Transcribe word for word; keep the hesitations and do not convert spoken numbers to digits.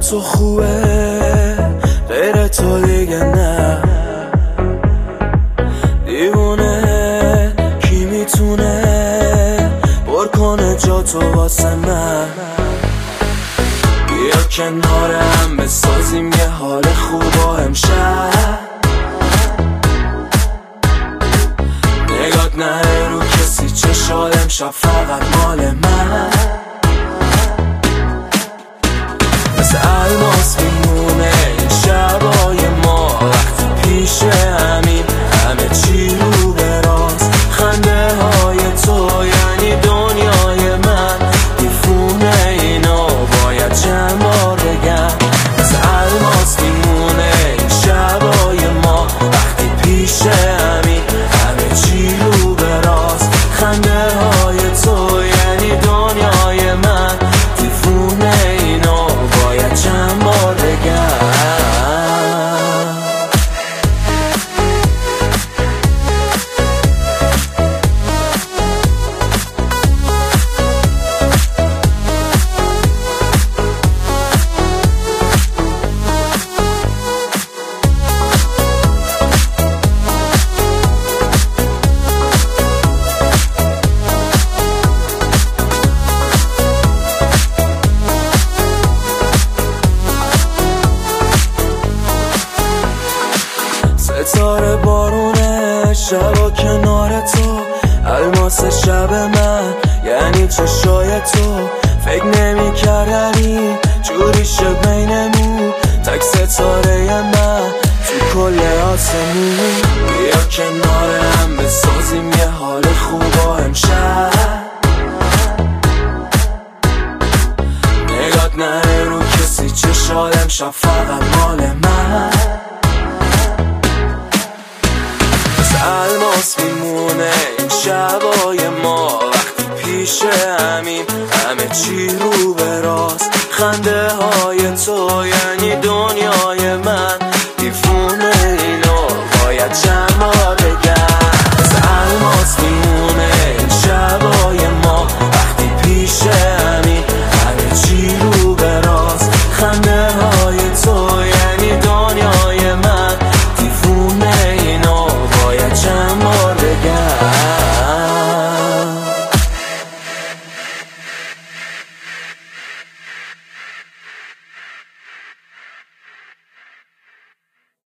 تو خوبه غیر تو دیگه نه. دیوونه کی میتونه پر کنه جا تو واسه من. بیا کنار هم بسازیم یه حال خوب و امشب. نگات نه رو کسی چشات امشب فقط مال من. مثل الماس میمونه این شبای ما وقتی پیش همین همه چی رو به راست. خنده های تو یعنی دنیای من. دیفونه اینو باید چند بار بگم. مثل الماس میمونه این شبای ما وقتی پیش همین همه چی رو به راست. خنده های تو یعنی دنیای من. دیفونه اینو باید چند بار بگم. ستاره بارونه شبا کنار تو. الماس شب من یعنی چشای تو. فکر نمی کردنی جوری شد بینمون. تک ستاره من تو کل آسمون. بیا کنار هم بسازیم یه حال خوب و امشب. نگات نه رو کسی چشات امشب فقط مال من. الماس میمونه این شبای ما وقتی پیش همین همه چی رو به راست. خنده های تو یعنی دو